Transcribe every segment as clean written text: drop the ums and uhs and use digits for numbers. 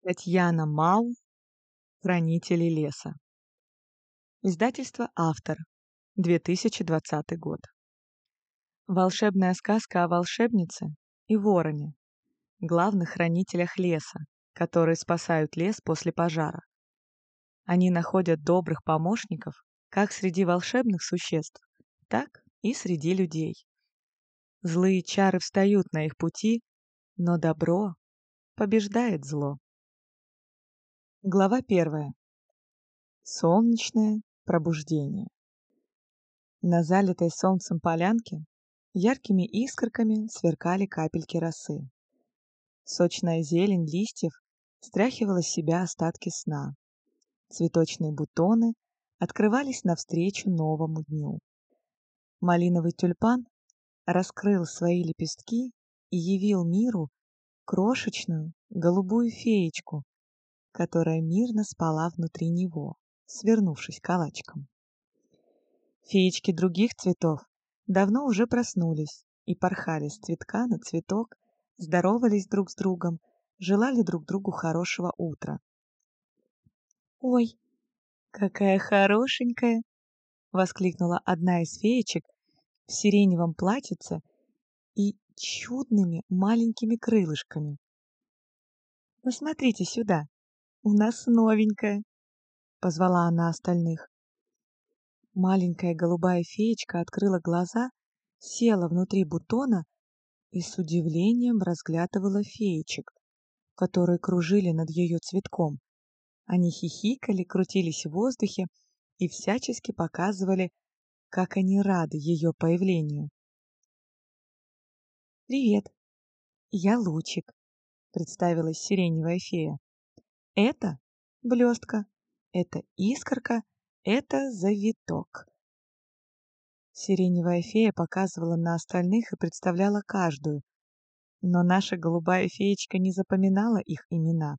Татьяна Мау «Хранители леса». Издательство «Автор», 2020 год. Волшебная сказка о волшебнице и вороне, главных хранителях леса, которые спасают лес после пожара. Они находят добрых помощников как среди волшебных существ, так и среди людей. Злые чары встают на их пути, но добро побеждает зло. Глава 1. Солнечное пробуждение. На залитой солнцем полянке яркими искорками сверкали капельки росы. Сочная зелень листьев стряхивала с себя остатки сна. Цветочные бутоны открывались навстречу новому дню. Малиновый тюльпан раскрыл свои лепестки и явил миру крошечную голубую феечку, которая мирно спала внутри него, свернувшись калачиком. Феечки других цветов давно уже проснулись и порхали с цветка на цветок, здоровались друг с другом, желали друг другу хорошего утра. «Ой, какая хорошенькая!» — воскликнула одна из феечек в сиреневом платьице и чудными маленькими крылышками. «Посмотрите сюда, у нас новенькая!» — позвала она остальных. Маленькая голубая феечка открыла глаза, села внутри бутона и с удивлением разглядывала феечек, которые кружили над ее цветком. Они хихикали, крутились в воздухе и всячески показывали, как они рады ее появлению. «Привет, я Лучик», — представилась сиреневая фея. «Это блестка, это искорка, это завиток». Сиреневая фея показывала на остальных и представляла каждую, но наша голубая феечка не запоминала их имена.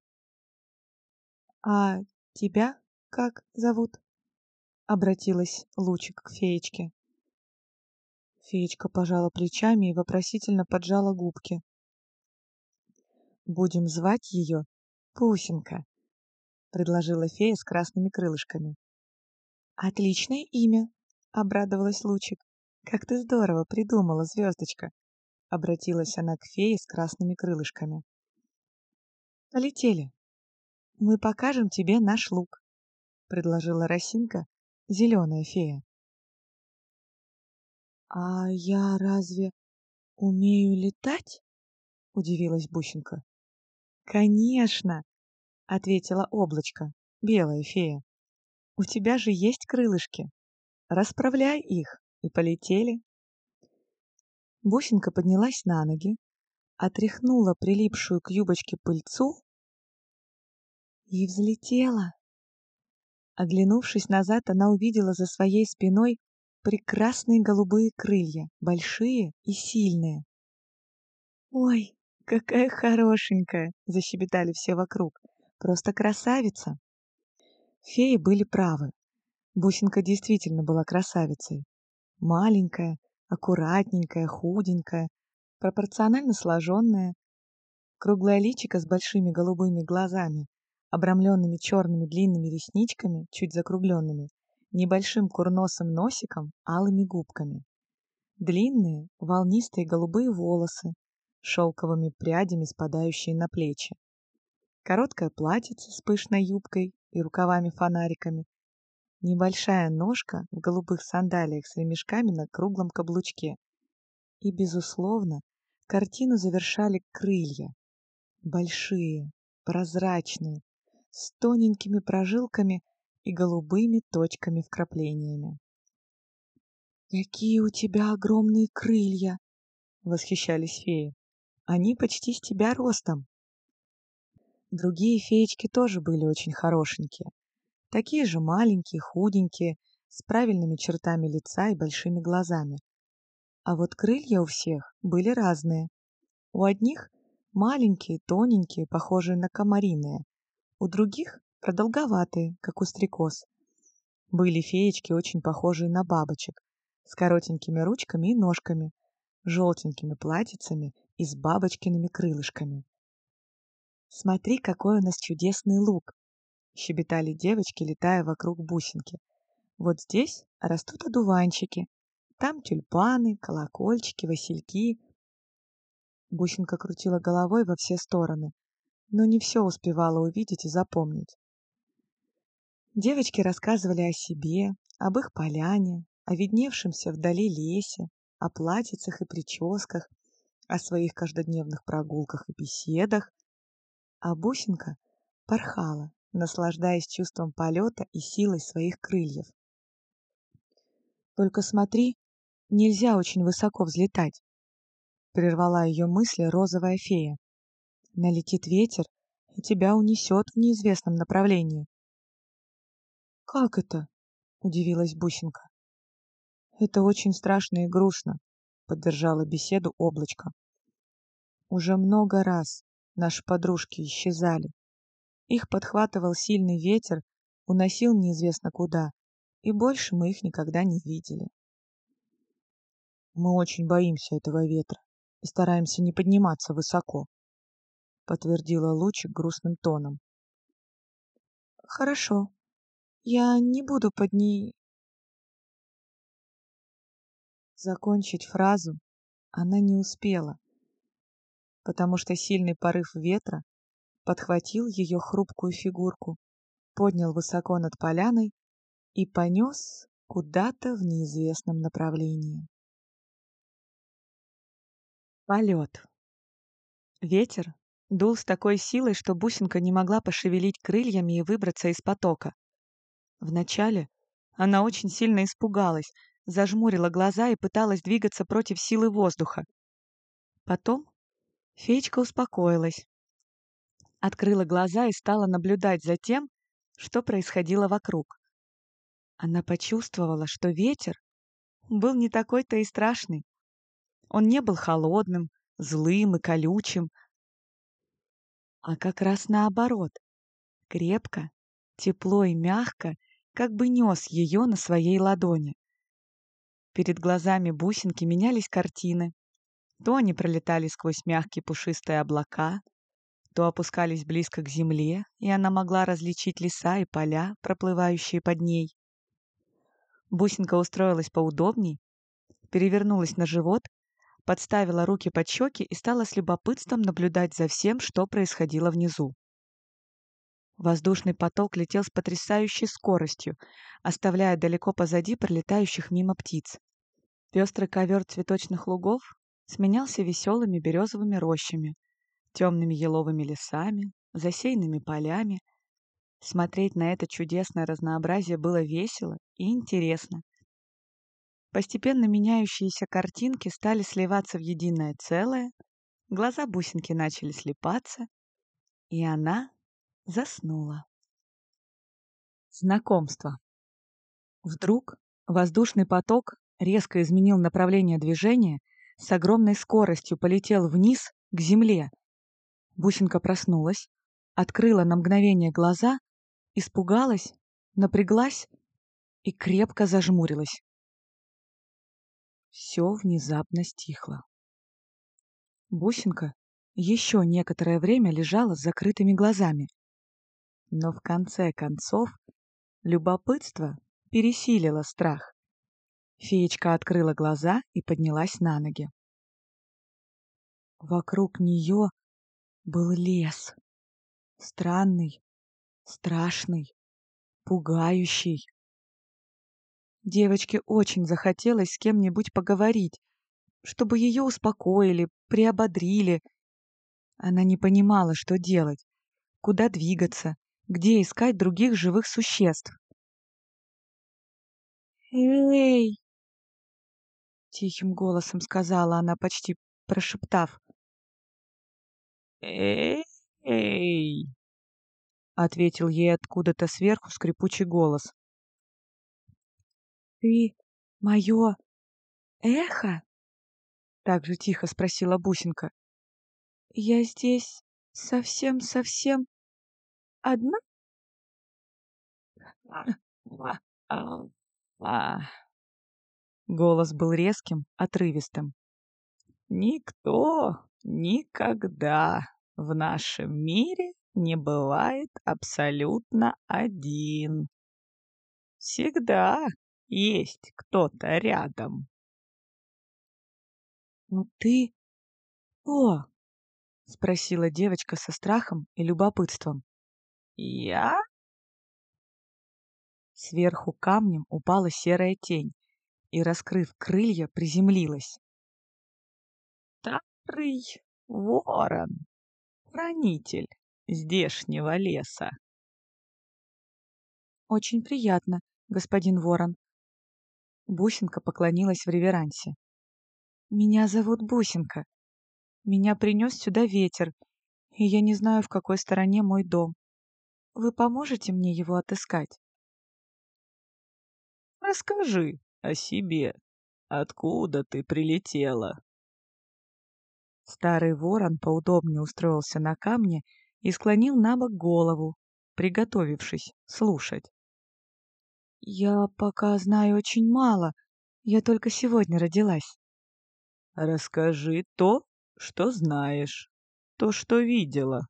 «А тебя как зовут?» — обратилась Лучик к феечке. Феечка пожала плечами и вопросительно поджала губки. «Будем звать ее Пусинка», — предложила фея с красными крылышками. «Отличное имя», — обрадовалась Лучик. «Как ты здорово придумала, звездочка», — обратилась она к фее с красными крылышками. «Полетели. Мы покажем тебе наш луг», — предложила Росинка, зеленая фея. «А я разве умею летать?» — удивилась Бусинка. «Конечно!» — ответила Облачко, белая фея. «У тебя же есть крылышки. Расправляй их, и полетели». Бусинка поднялась на ноги, отряхнула прилипшую к юбочке пыльцу и взлетела. Оглянувшись назад, она увидела за своей спиной прекрасные голубые крылья, большие и сильные. «Ой, какая хорошенькая!» — защебетали все вокруг. «Просто красавица!» Феи были правы. Бусинка действительно была красавицей. Маленькая, аккуратненькая, худенькая, пропорционально сложенная, круглое личико с большими голубыми глазами, обрамленными черными длинными ресничками, чуть закругленными, небольшим курносым носиком, алыми губками. Длинные, волнистые голубые волосы, шелковыми прядями спадающие на плечи. Короткое платьице с пышной юбкой и рукавами-фонариками. Небольшая ножка в голубых сандалиях с ремешками на круглом каблучке. И, безусловно, картину завершали крылья. Большие, прозрачные, с тоненькими прожилками и голубыми точками-вкраплениями. «Какие у тебя огромные крылья!» — восхищались феи. «Они почти с тебя ростом». Другие феечки тоже были очень хорошенькие. Такие же маленькие, худенькие, с правильными чертами лица и большими глазами. А вот крылья у всех были разные. У одних маленькие, тоненькие, похожие на комариные. У других продолговатые, как у стрекоз. Были феечки, очень похожие на бабочек, с коротенькими ручками и ножками, желтенькими платьицами и с бабочкиными крылышками. Смотри, какой у нас чудесный луг!» — щебетали девочки, летая вокруг бусинки. «Вот здесь растут одуванчики, там тюльпаны, колокольчики, васильки». Бусинка крутила головой во все стороны, но не все успевала увидеть и запомнить. Девочки рассказывали о себе, об их поляне, о видневшемся вдали лесе, о платьицах и прическах, о своих каждодневных прогулках и беседах, а бусинка порхала, наслаждаясь чувством полета и силой своих крыльев. «Только смотри, нельзя очень высоко взлетать», — прервала ее мысли розовая фея. «Налетит ветер, и тебя унесет в неизвестном направлении». «Как это?» — удивилась бусинка. «Это очень страшно и грустно», — поддержала беседу облачко. «Уже много раз наши подружки исчезали. Их подхватывал сильный ветер, уносил неизвестно куда, и больше мы их никогда не видели». «Мы очень боимся этого ветра и стараемся не подниматься высоко», — подтвердила Лучик грустным тоном. «Хорошо, я не буду под ней...» Закончить фразу она не успела, потому что сильный порыв ветра подхватил ее хрупкую фигурку, поднял высоко над поляной и понес куда-то в неизвестном направлении. Полет. Ветер дул с такой силой, что бусинка не могла пошевелить крыльями и выбраться из потока. Вначале она очень сильно испугалась, зажмурила глаза и пыталась двигаться против силы воздуха. Потом феечка успокоилась, открыла глаза и стала наблюдать за тем, что происходило вокруг. Она почувствовала, что ветер был не такой-то и страшный. Он не был холодным, злым и колючим, а как раз наоборот, крепко, тепло и мягко, как бы нес ее на своей ладони. Перед глазами бусинки менялись картины. То они пролетали сквозь мягкие пушистые облака, то опускались близко к земле, и она могла различить леса и поля, проплывающие под ней. Бусинка устроилась поудобней, перевернулась на живот, подставила руки под щеки и стала с любопытством наблюдать за всем, что происходило внизу. Воздушный поток летел с потрясающей скоростью, оставляя далеко позади пролетающих мимо птиц. Пестрый ковер цветочных лугов сменялся веселыми березовыми рощами, темными еловыми лесами, засеянными полями. Смотреть на это чудесное разнообразие было весело и интересно. Постепенно меняющиеся картинки стали сливаться в единое целое, глаза бусинки начали слипаться, и она заснула. Знакомство. Вдруг воздушный поток резко изменил направление движения, с огромной скоростью полетел вниз к земле. Бусинка проснулась, открыла на мгновение глаза, испугалась, напряглась и крепко зажмурилась. Все внезапно стихло. Бусинка еще некоторое время лежала с закрытыми глазами. Но в конце концов любопытство пересилило страх. Феечка открыла глаза и поднялась на ноги. Вокруг нее был лес. Странный, страшный, пугающий. Девочке очень захотелось с кем-нибудь поговорить, чтобы ее успокоили, приободрили. Она не понимала, что делать, куда двигаться, где искать других живых существ. «Эй!» — тихим голосом сказала она, почти прошептав. «Эй!» — ответил ей откуда-то сверху скрипучий голос. «Ты мое эхо?» — так же тихо спросила бусинка. «Я здесь совсем-совсем одна?» Голос был резким, отрывистым. «Никто никогда В нашем мире не бывает абсолютно один. Всегда есть кто-то рядом. «Ну ты кто?» — спросила девочка со страхом и любопытством. «Я?» Сверху камнем упала серая тень и, раскрыв крылья, приземлилась. «Старый ворон, хранитель здешнего леса». «Очень приятно, господин ворон». Бусинка поклонилась в реверансе. «Меня зовут Бусинка. Меня принес сюда ветер, и я не знаю, в какой стороне мой дом. Вы поможете мне его отыскать?» «Расскажи о себе. Откуда ты прилетела?» Старый ворон поудобнее устроился на камне и склонил набок голову, приготовившись слушать. «Я пока знаю очень мало. Я только сегодня родилась». «Расскажи то, что знаешь, то, что видела».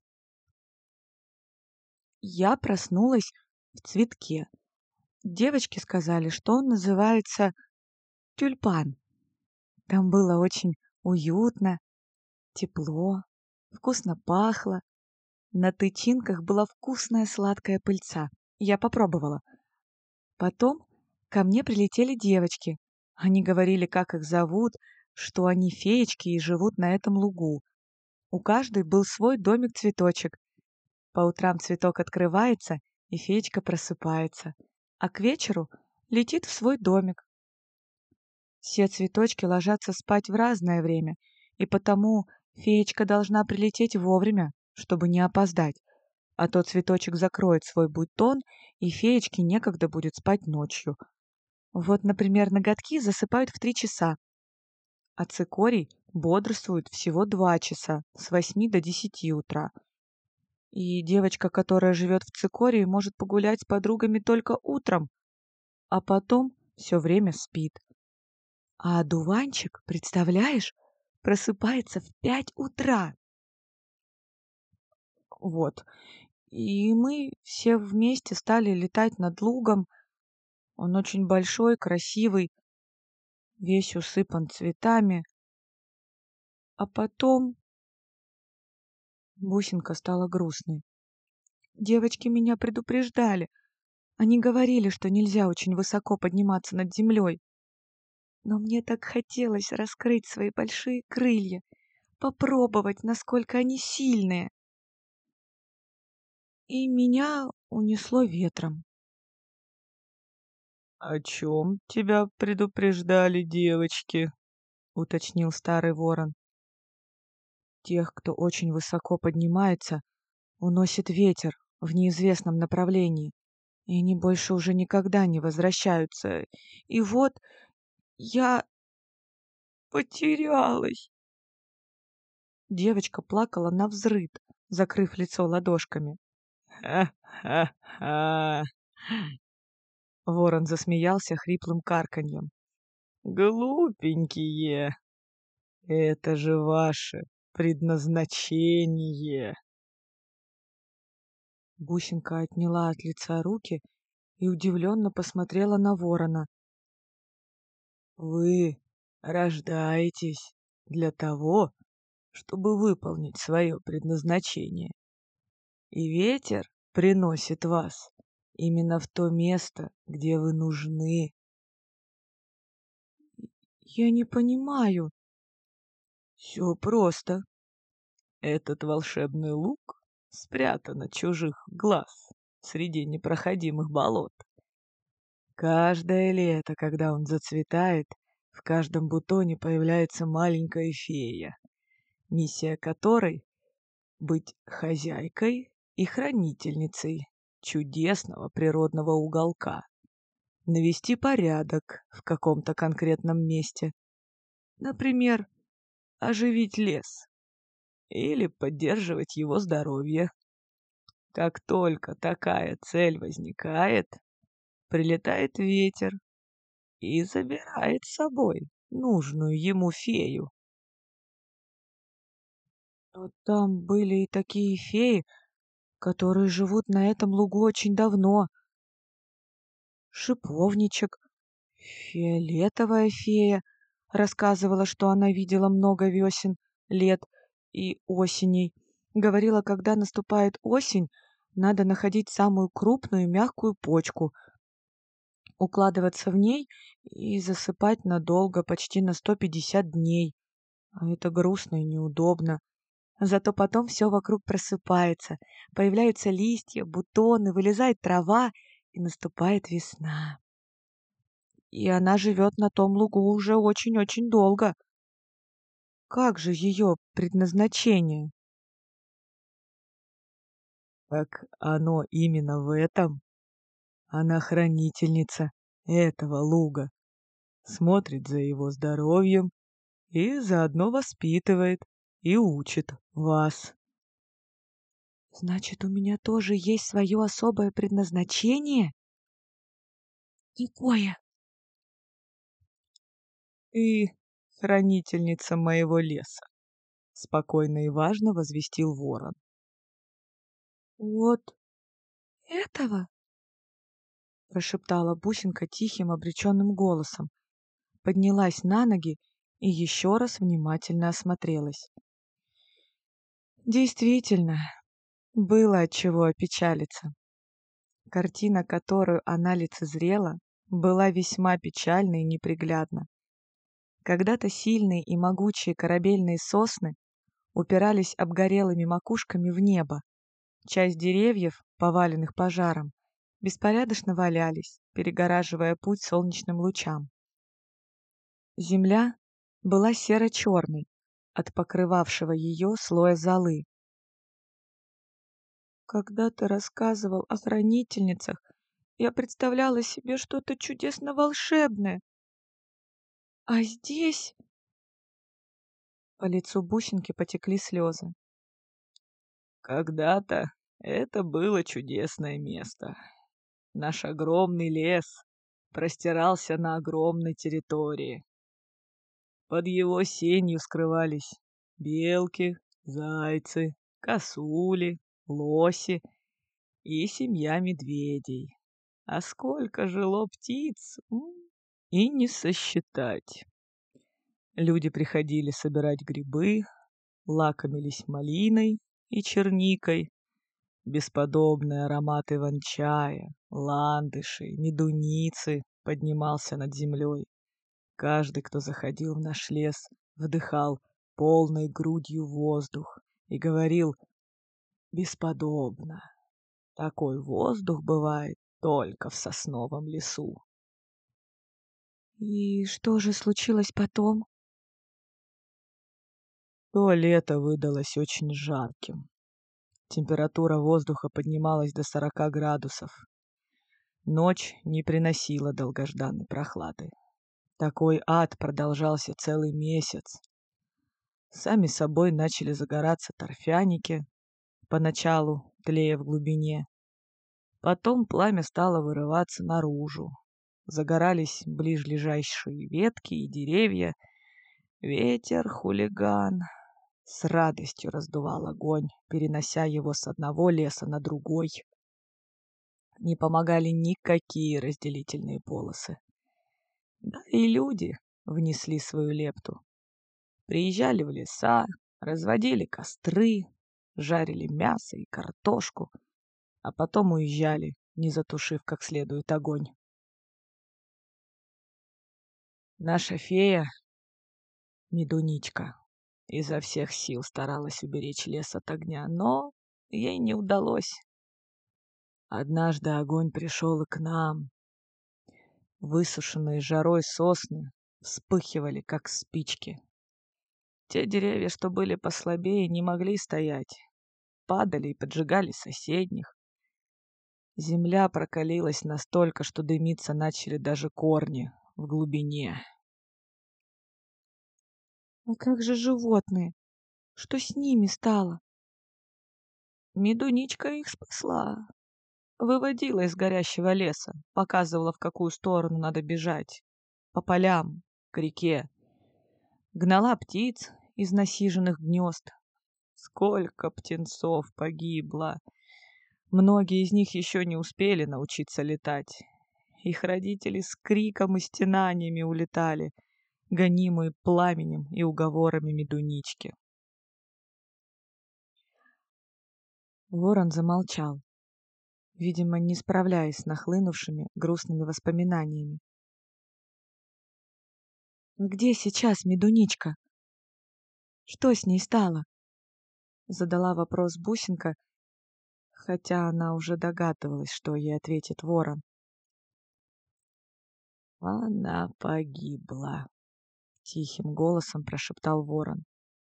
Я проснулась в цветке. Девочки сказали, что он называется тюльпан. Там было очень уютно, тепло, вкусно пахло. На тычинках была вкусная сладкая пыльца. Я попробовала. Потом ко мне прилетели девочки. Они говорили, как их зовут, что они феечки и живут на этом лугу. У каждой был свой домик-цветочек. По утрам цветок открывается, и феечка просыпается, а к вечеру летит в свой домик. Все цветочки ложатся спать в разное время, и потому феечка должна прилететь вовремя, чтобы не опоздать, а то цветочек закроет свой бутон, и феечке некогда будет спать ночью. Вот, например, ноготки засыпают в 3 часа, а цикорий бодрствует всего 2 часа, с 8 до 10 утра. И девочка, которая живет в цикории, может погулять с подругами только утром, а потом все время спит. А одуванчик, представляешь, просыпается в 5 утра. Вот. И мы все вместе стали летать над лугом. Он очень большой, красивый, весь усыпан цветами. А потом бусинка стала грустной. Девочки меня предупреждали. Они говорили, что нельзя очень высоко подниматься над землей. Но мне так хотелось раскрыть свои большие крылья, попробовать, насколько они сильные. И меня унесло ветром. «О чем тебя предупреждали девочки?» — уточнил старый ворон. «Тех, кто очень высоко поднимается, уносит ветер в неизвестном направлении, и они больше уже никогда не возвращаются. И вот я потерялась». Девочка плакала навзрыд, закрыв лицо ладошками. «Ха-ха-ха!» Ворон засмеялся хриплым карканьем. «Глупенькие! Это же ваше предназначение!» Бусинка отняла от лица руки и удивленно посмотрела на ворона. «Вы рождаетесь для того, чтобы выполнить свое предназначение. И ветер приносит вас именно в то место, где вы нужны». «Я не понимаю». «Все просто. Этот волшебный луг спрятан от чужих глаз среди непроходимых болот. Каждое лето, когда он зацветает, в каждом бутоне появляется маленькая фея, миссия которой — быть хозяйкой и хранительницей чудесного природного уголка, навести порядок в каком-то конкретном месте, например, оживить лес или поддерживать его здоровье. Как только такая цель возникает, прилетает ветер и забирает с собой нужную ему фею. Но там были и такие феи, которые живут на этом лугу очень давно. Шиповничек, фиолетовая фея рассказывала, что она видела много весен, лет и осеней. Говорила, когда наступает осень, надо находить самую крупную мягкую почку, укладываться в ней и засыпать надолго, почти на 150 дней. А это грустно и неудобно. Зато потом все вокруг просыпается, появляются листья, бутоны, вылезает трава, и наступает весна. И она живет на том лугу уже очень-очень долго. Как же ее предназначение? Так оно именно в этом. Она хранительница этого луга, смотрит за его здоровьем и заодно воспитывает и учит вас. Значит, у меня тоже есть свое особое предназначение? Какое? Ты хранительница моего леса, спокойно и важно возвестил ворон. Вот этого? Прошептала бусинка тихим обреченным голосом, поднялась на ноги и еще раз внимательно осмотрелась. Действительно, было от чего опечалиться. Картина, которую она лицезрела, была весьма печальна и неприглядна. Когда-то сильные и могучие корабельные сосны упирались обгорелыми макушками в небо. Часть деревьев, поваленных пожаром, беспорядочно валялись, перегораживая путь солнечным лучам. Земля была серо-черной от покрывавшего ее слоя золы. Когда ты рассказывал о хранительницах, я представляла себе что-то чудесно-волшебное. А здесь по лицу бусинки потекли слезы. Когда-то это было чудесное место. Наш огромный лес простирался на огромной территории. Под его сенью скрывались белки, зайцы, косули, лоси и семья медведей. А сколько жило птиц, и не сосчитать. Люди приходили собирать грибы, лакомились малиной и черникой. Бесподобный аромат иван-чая, ландышей, медуницы поднимался над землей. Каждый, кто заходил в наш лес, вдыхал полной грудью воздух и говорил: «Бесподобно! Такой воздух бывает только в сосновом лесу». И что же случилось потом? То лето выдалось очень жарким. Температура воздуха поднималась до 40 градусов. Ночь не приносила долгожданной прохлады. Такой ад продолжался целый месяц. Сами собой начали загораться торфяники, поначалу тлея в глубине. Потом пламя стало вырываться наружу. Загорались ближайшие ветки и деревья. Ветер, хулиган, с радостью раздувал огонь, перенося его с одного леса на другой. Не помогали никакие разделительные полосы. Да и люди внесли свою лепту. Приезжали в леса, разводили костры, жарили мясо и картошку, а потом уезжали, не затушив как следует огонь. Наша фея, Медуничка, изо всех сил старалась уберечь лес от огня, но ей не удалось. Однажды огонь пришел и к нам. Высушенные жарой сосны вспыхивали, как спички. Те деревья, что были послабее, не могли стоять, падали и поджигали соседних. Земля прокалилась настолько, что дымиться начали даже корни в глубине. А как же животные? Что с ними стало? Медуничка их спасла. Выводила из горящего леса, показывала, в какую сторону надо бежать. По полям, к реке. Гнала птиц из насиженных гнезд. Сколько птенцов погибло! Многие из них еще не успели научиться летать. Их родители с криком и стенаниями улетали, гонимые пламенем и уговорами Медунички. Ворон замолчал, видимо, не справляясь с нахлынувшими грустными воспоминаниями. «Где сейчас Медуничка? Что с ней стало?» Задала вопрос Бусинка, хотя она уже догадывалась, что ей ответит ворон. «Она погибла», — тихим голосом прошептал ворон.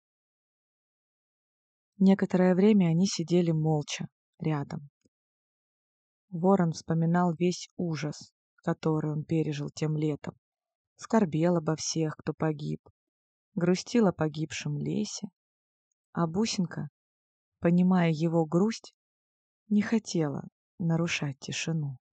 Некоторое время они сидели молча рядом. Ворон вспоминал весь ужас, который он пережил тем летом, скорбел обо всех, кто погиб, грустил о погибшем лесе, а Бусинка, понимая его грусть, не хотела нарушать тишину.